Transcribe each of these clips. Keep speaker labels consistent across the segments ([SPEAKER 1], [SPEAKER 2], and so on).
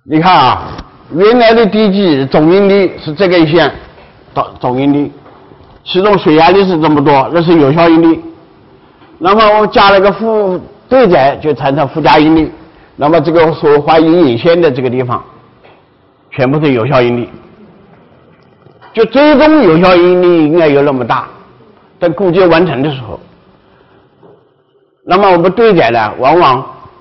[SPEAKER 1] 你看啊，原来的地基总应力是这个线到总应力，其中水压力是这么多，那是有效应力。那么我加了个负对载，就产生附加应力。那么这个所画阴影线的这个地方，全部是有效应力。就最终有效应力应该有那么大，等固结完成的时候，那么我们对载呢，往往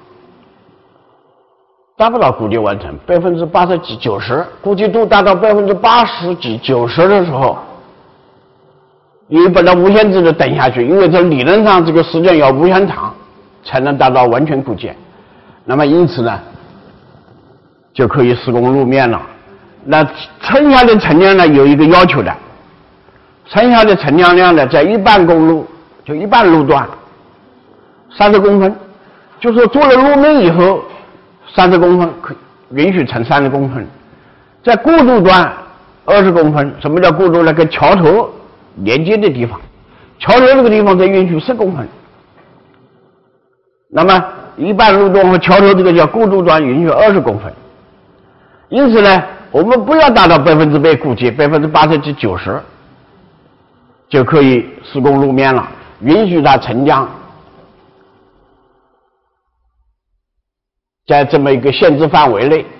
[SPEAKER 1] 达不到固结完成80%几90%，固结度达到80%几90%的时候，你把它无限制的等下去，因为这理论上这个时间要无限长才能达到完全固结。那么因此呢，就可以施工路面了。那剩下的陈量呢有一个要求的，剩下的陈量量呢在一般公路，就一般路段30公分，就说做了路面以后30公分可允许乘30公分，在过渡段20公分。什么叫过渡呢？跟桥头连接的地方，桥头这个地方才允许10公分。那么一般路段和桥头这个叫过渡段允许20公分。因此呢，我们不要达到100%固结，80%几90%就可以施工路面了，允许它沉降在这么一个限制范围内。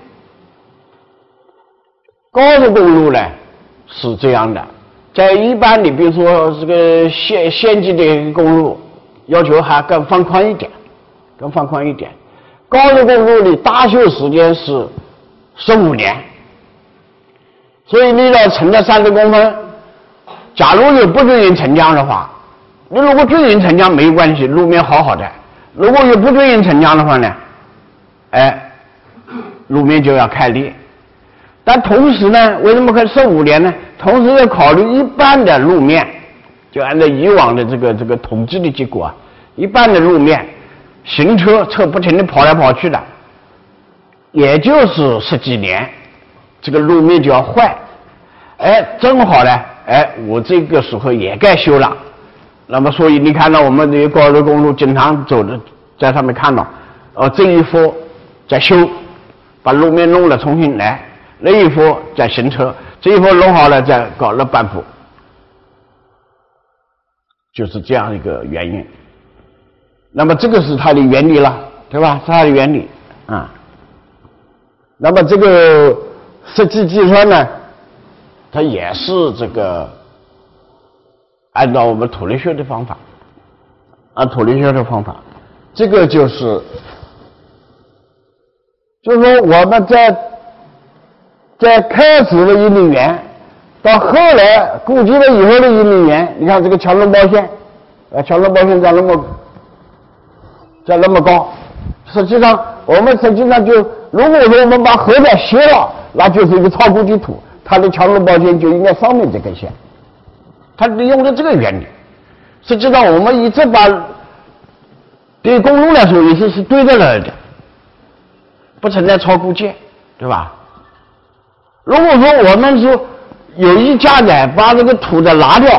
[SPEAKER 1] 高速公路呢是这样的，在一般你比如说这个县级的公路，要求还更放宽一点，高速公路的大修时间是15年，所以你要沉到30公分，假如有不均匀沉降的话，你如果均匀沉降没关系，路面好好的；如果有不均匀沉降的话呢，路面就要开裂。但同时呢，为什么可以15年呢？同时要考虑一般的路面，就按照以往的这个统计的结果啊，一般的路面，行车不停地跑来跑去的，也就是10几年，这个路面就要坏。正好呢，我这个时候也该修了。那么所以你看到我们这些高速公路经常走的，在上面看到，这一幅在修，把路面弄了重新来，那一幅在行车，这一幅弄好了再搞了半幅，就是这样一个原因。那么这个是它的原理了，对吧？是它的原理啊。那么这个实际计算呢，它也是这个按照我们土力学的方法，这个就是说我们在开始的1米远到后来固结了以后的1米远，你看这个强韧包线，强韧包线在那么高，实际上就如果说我们把河道斜了，那就是一个超固基土，它的强韧包线就应该上面这根线，它利用了这个原理。实际上我们一直把对公路来说也是对着来的，不存在超固结，对吧？如果说我们说有意加载把这个土的拿掉，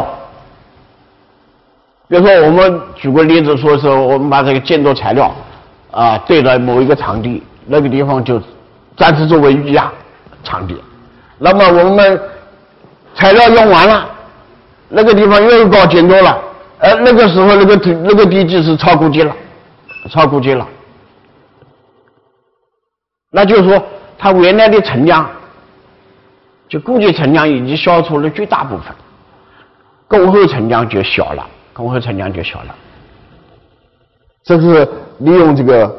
[SPEAKER 1] 比如说我们举个例子说是我们把这个建筑材料对到某一个场地，那个地方就暂时作为预压场地，那么我们材料用完了，那个地方又搞建筑了，那个时候那个地基是超固结了，那就是说它原来的沉降，就固结沉降已经消除了绝大部分，共后沉降就小了。这是利用这个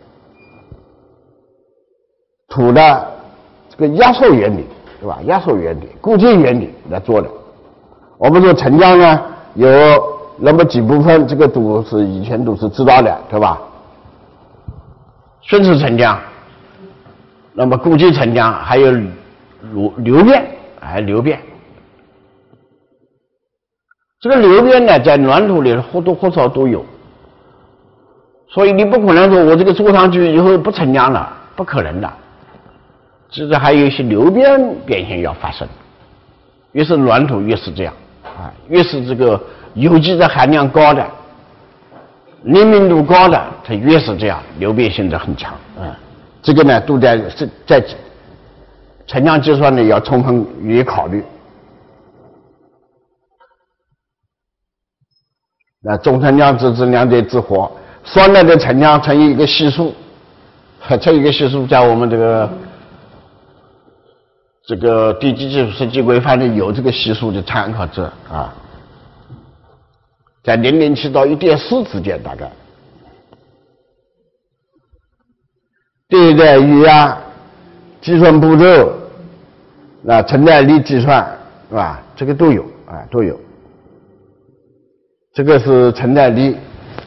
[SPEAKER 1] 土的这个压缩原理，对吧？压缩原理、固结原理来做的。我们说沉降呢有那么几部分，这个以前都是知道的，对吧？顺势沉降，那么固结沉降，还有流变。这个流变呢，在软土里或多或少都有，所以你不可能说我这个做上去以后不沉降了，不可能的。其实还有一些流变变现要发生，越是软土越是这样越是这个有机的含量高的、灵敏度高的，它越是这样，流变性质很强这个呢都在沉降计算呢要充分予以考虑。那总沉降值之两者之和，酸类的沉降乘以一个系数，这一个系数在我们这个地基技术设计规范里有这个系数的参考值啊，在0.7到1.4之间大概。对待预压计算步骤，那承载力计算是吧？这个都有啊，都有。这个是承载力，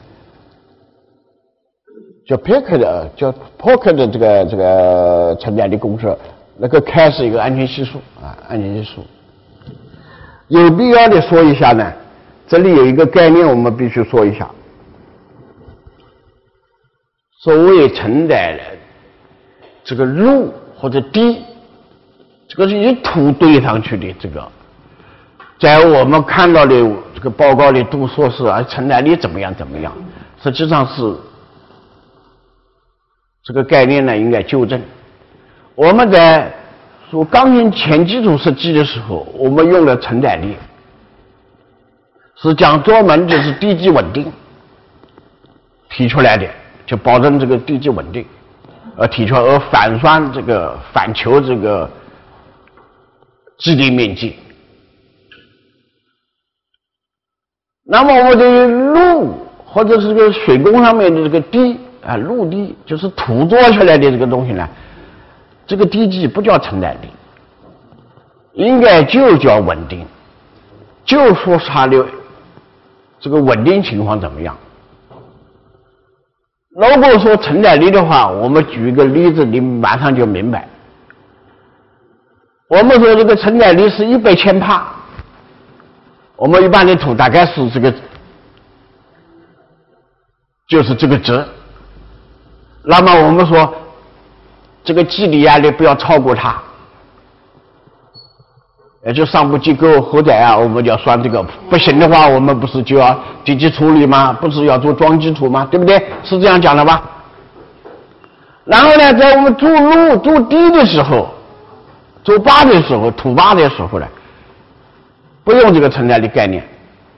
[SPEAKER 1] 叫 Pocket 的这个承载力公式。那个 K 是一个安全系数啊，安全系数。有必要的说一下呢，这里有一个概念我们必须说一下。所谓承载的这个路或者地，这个是以土堆上去的，这个在我们看到的这个报告里都说是承载力怎么样，实际上是这个概念呢应该纠正。我们在说钢筋前基础设计的时候，我们用的承载力是讲专门就是地基稳定提出来的，就保证这个地基稳定而提出来，而反酸这个反求这个基地面积。那么我们对于路或者是这个水工上面的这个地啊，陆地就是土做出来的这个东西呢，这个地基不叫承载力，应该就叫稳定，就说它的这个稳定情况怎么样。如果说承载力的话，我们举一个例子，你马上就明白。我们说这个承载力是100千帕，我们一般的土大概是这个，就是这个值。那么我们说这个基底压力不要超过它，也就上部机构后载啊，我们就要算这个。不行的话，我们不是就要地基处理吗？不是要做桩基础吗？对不对？是这样讲的吧？然后呢，在我们筑路筑地的时候，筑坝的时候，土坝的时候呢，不用这个承载力概念。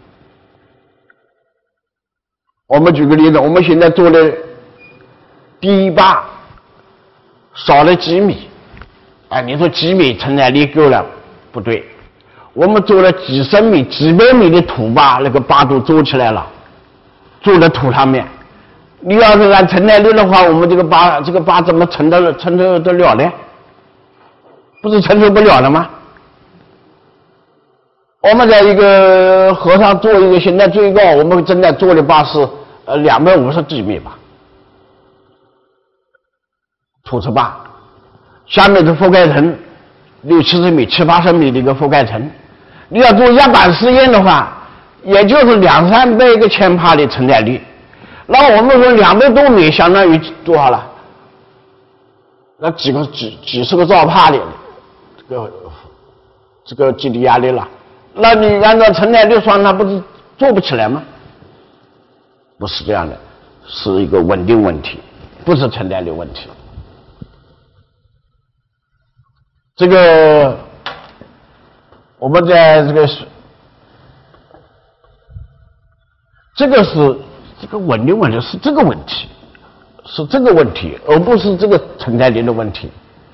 [SPEAKER 1] 我们举个例子，我们现在做的堤坝少了几米，你说几米承载力够了？不对，我们做了几十米、几百米的土坝，那个坝都做起来了，做在土上面。你要是按承载力的话，我们这个坝怎么承得了呢？不是承受不了了吗？我们在一个河上做一个，现在最高我们正在做的坝是250几米吧，土池坝，下面是覆盖层60-70米、70-80米的一个覆盖层。你要做压板试验的话，也就是200-300个千帕的承载力。那我们说200多米相当于多少了？那几十个兆帕的这个基地压力了。那你按照承载力算，那不是做不起来吗？不是这样的，是一个稳定问题，不是承载力问题。这个我们在这个是这个稳定问题，是这个问题，而不是这个承载力的问题。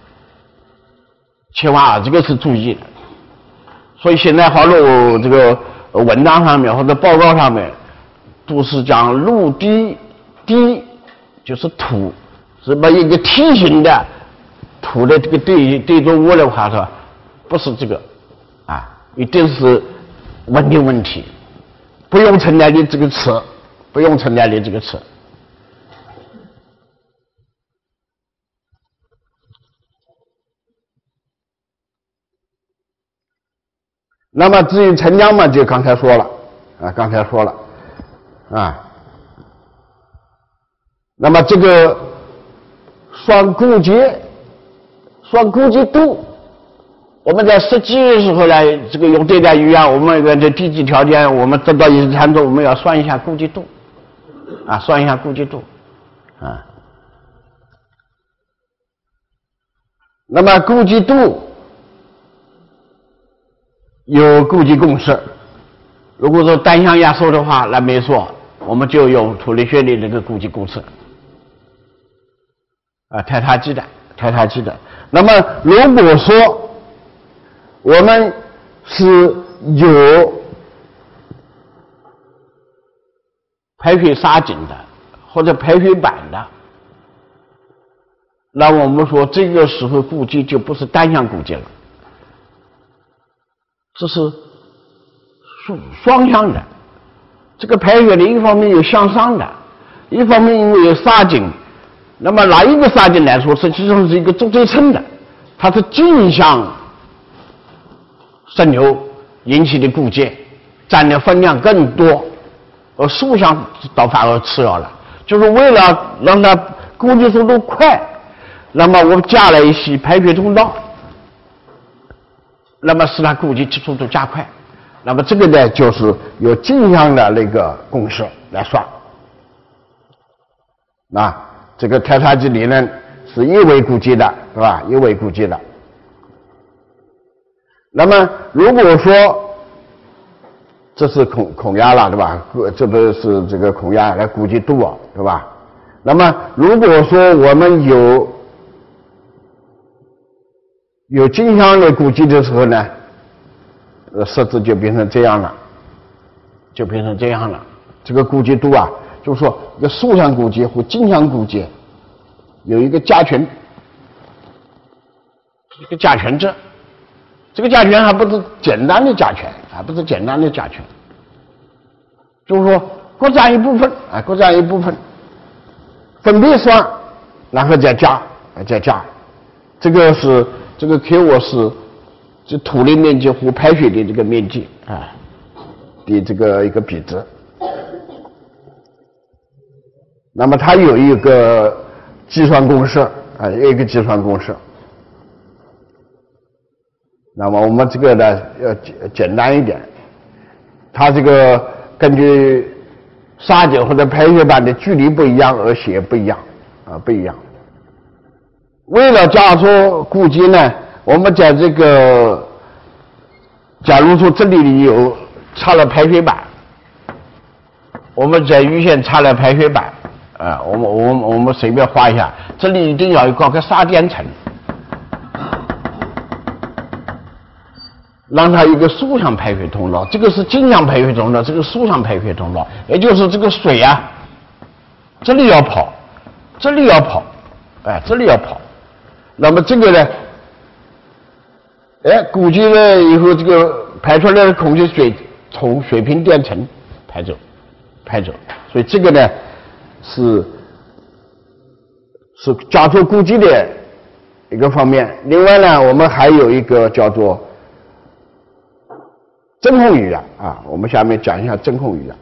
[SPEAKER 1] 千万这个是注意的。所以现在好多这个文章上面或者报告上面都是讲陆地就是土，是把一个梯形的土的这个对中物的话说，不是这个一定是稳定问题，不用承载力这个词，不用承载力这个词。那么至于沉降嘛，就刚才说了那么这个算估计度，我们在设计的时候呢，这个用对待预压，我们的地基条件，我们得到一些参数，我们要算一下估计度那么估计度有估计公式，如果说单向压缩的话，那没说，我们就用土力学的这个估计公式啊，抬塔基的。那么如果说我们是有排水沙井的或者排水板的，那我们说这个时候估计就不是单向估计了，这是双向的。这个排水的一方面有向上的，一方面因为有沙井，那么拿一个沙井来说，实际上是一个足对称的，它是径向渗流引起的估计占的分量更多，而竖向倒反而次要了。就是为了让它估计速度快，那么我们加了一些排水通道，那么使它估计速度加快。那么这个呢，就是有径向的那个公式来算。这个抬塔基理论是一维估计的，是吧？一维估计的。那么如果说这是孔压了，对吧？这不是这个孔压来估计度，对吧？那么如果说我们有径向的估计的时候呢，设置就变成这样了，这个估计度啊，就是说一个竖向估计和径向估计有一个加权，一个加权值。这个加权还不是简单的加权，就是说各占一部分，分别算，然后再加。这个 Q 是这土力面积和排水的这个面积的这个一个比值。那么它有一个计算公式那么我们这个呢要简单一点，它这个根据沙井或者排水板的距离不一样而写不一样。为了加速估计呢，我们在这个假如说这里有插了排水板，我们在预线插了排水板我们随便画一下，这里一定要搞个沙垫层，让它一个竖向排水通道，这个是径向排水通道，这个竖向排水通道，也就是这个水啊，这里要跑，那么这个呢，估计了以后，这个排出来的空气水从水平垫层排走，所以这个呢是加速估计的一个方面。另外呢，我们还有一个叫做真空余压我们下面讲一下真空余压。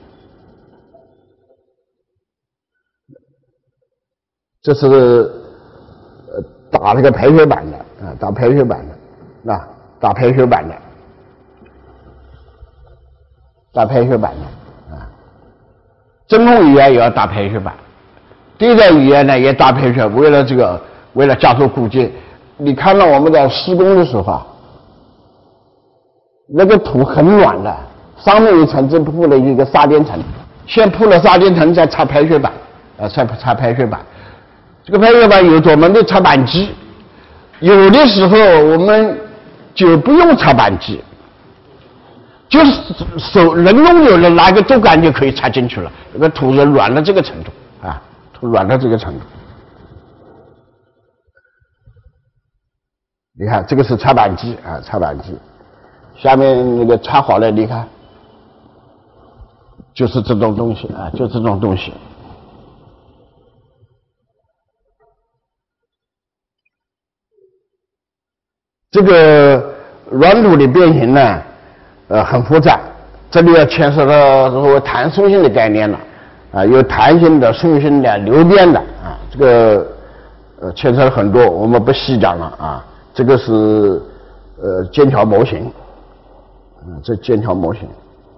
[SPEAKER 1] 这是打那个排水板的打排水板的真空余压也要打排水板，地热余压呢也打排水，为了加速估计。你看到我们在施工的时候那个土很软的，上面一层只铺了一个沙垫层，先铺了沙垫层，再插排水板插排水板。这个排水板有专门的插板机，有的时候我们就不用插板机，就是人工有了拿个竹竿就可以插进去了，这个土是软到这个程度你看这个是插板机下面那个插好了，你看就是这种东西这个软土的变形呢很复杂，这里要牵涉到所谓弹塑性的概念了有弹性的、塑性的、流变的这个牵扯了很多，我们不细讲了这个是剑桥模型这剑桥模型。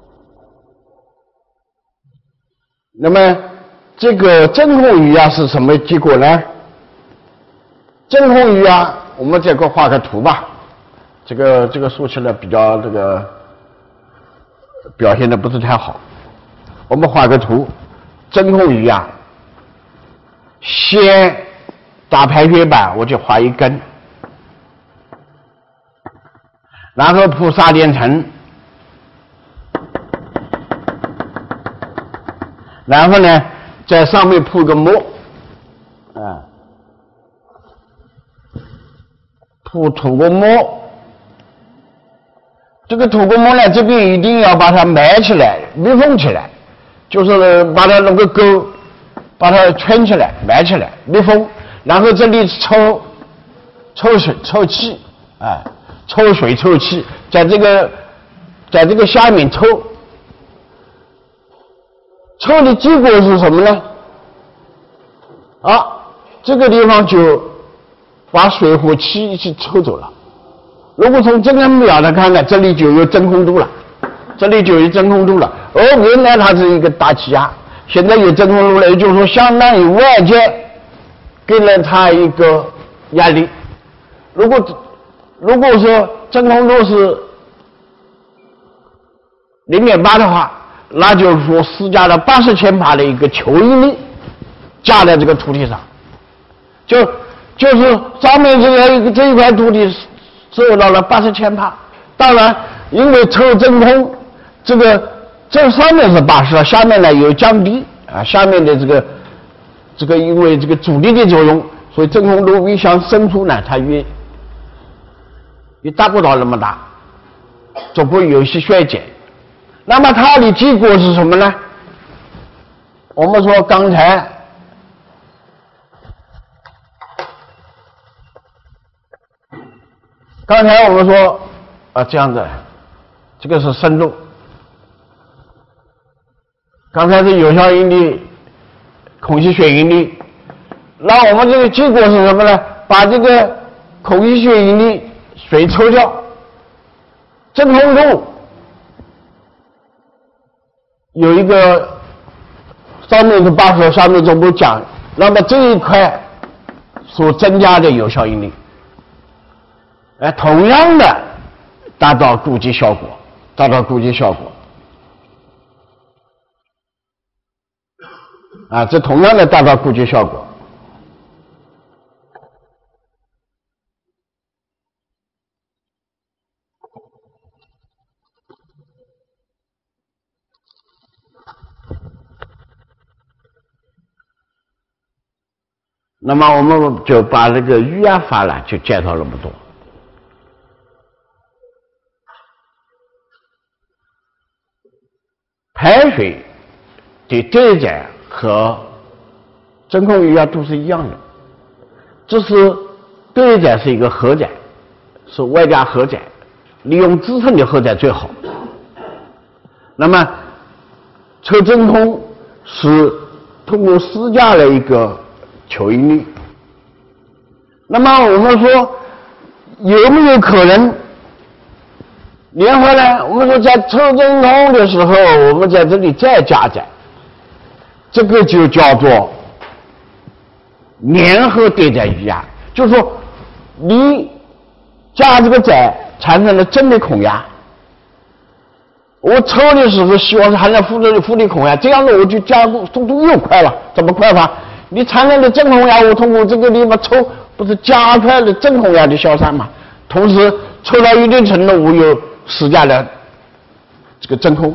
[SPEAKER 1] 那么这个真空余压是什么结果呢？真空余压我们这个画个图吧。这个说起来比较这个表现的不是太好。我们画个图，真空鱼啊，先打排血板，我就画一根，然后铺沙垫层，然后呢，在上面铺个膜，铺土锅膜。这个土锅膜呢，这边一定要把它埋起来，密封起来，就是把它弄个钩，把它圈起来，埋起来，密封。然后这里抽水、抽气，抽水、抽气，在这个下面抽的结果是什么呢？这个地方就把水和气一起抽走了。如果从这个表来看呢，这里就有真空度了，原来它是一个大气压，现在有真空度了，也就是说相当于外界给了它一个压力。如果说真空度是0.8的话，那就是说施加了80千帕的一个求应力加在这个土地上，就是上面这一块土地受到了80千帕。当然因为抽真空，这上面是80，下面呢有降低下面的这个因为这个阻力的作用，所以真空度越向深处呢，它越达不到那么大，就会有一些衰减。那么它的结果是什么呢？我们说刚才我们说这样子，这个是深度，刚才是有效应力、空气学应力，那我们这个结果是什么呢？把这个空气学应力水抽掉，真空度有一个上面是80，下面就不讲，那么这一块所增加的有效应力，同样的达到估计效果，这同样的达到估计效果。那么我们就把这个预压法呢就介绍那么多。排水的对载和真空预压都是一样的，只是对载是一个荷载，是外加荷载，利用支撑的荷载最好。那么抽真空是通过施加了一个求应力。那么我们说有没有可能联合呢？我们说在抽真空的时候，我们在这里再加载，这个就叫做联合对载预压，就是说你加这个载产生了真的孔压，我抽的时候希望是含量负的孔压，这样子我就加速度又快了。怎么快法？你产生的真空压，我通过这个地方抽，不是加快了真空压的消散吗？同时抽到一定程度，我又施加了这个真空，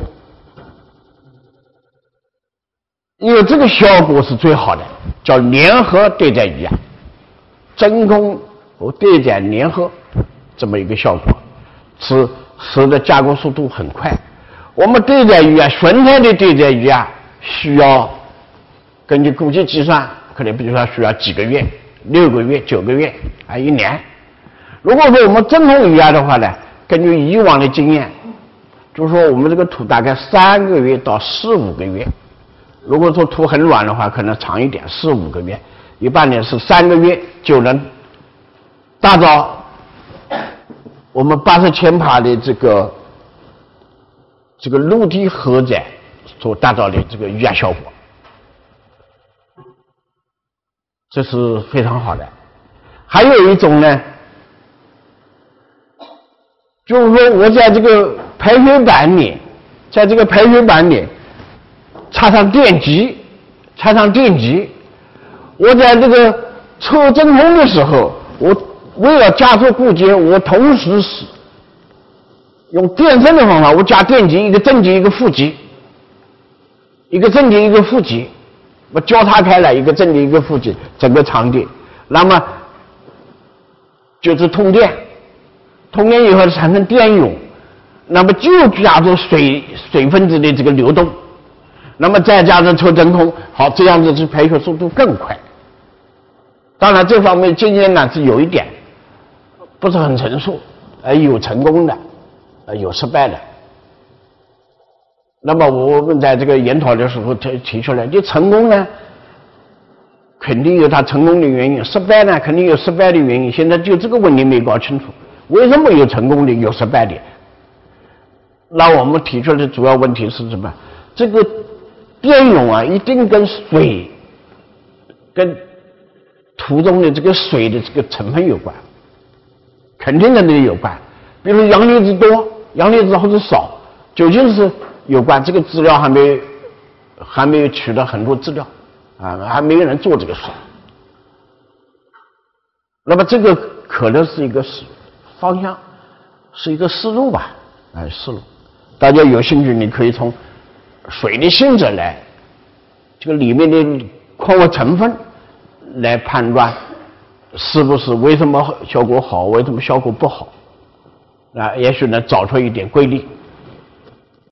[SPEAKER 1] 因为这个效果是最好的，叫联合对载预压，真空和对载联合这么一个效果，使得加工速度很快。我们对载预压，纯态的对载预压需要根据估计计算，可能比如说需要几个月、6个月、9个月1年。如果说我们真空预压的话呢，根据以往的经验，就是说我们这个土大概3个月到4、5个月。如果说土很软的话，可能长一点，4、5个月。一般呢是3个月就能达到我们80千帕的这个陆地荷载所达到的这个预压效果，这是非常好的。还有一种呢， 就是说我在这个排水板里，插上电极，我在这个抽真空的时候，我为了加速固结，我同时是用电生的方法，我加电极，一个正极一个负极，我交叉开来，一个正极一个负极，整个场地，那么就是通电以后产生电涌，那么就加速水分子的这个流动，那么再加上抽真空，好，这样子是排血速度更快。当然这方面经验呢是有一点不是很成熟，有成功的，有失败的。那么我们在这个研讨的时候提出来，就成功呢肯定有它成功的原因，失败呢肯定有失败的原因。现在就这个问题没搞清楚，为什么有成功的有失败的？那我们提出的主要问题是什么？这个电涌啊，一定跟水跟途中的这个水的这个成分有关，肯定跟这个有关。比如阳离子多，阳离子或者少，究竟是有关。这个资料还没有取得很多资料啊，还没有人做这个事。那么这个可能是一个方向，是一个思路吧，思路。大家有兴趣，你可以从水的性质来，这个里面的矿物成分来判断是不是为什么效果好，为什么效果不好，也许能找出一点规律。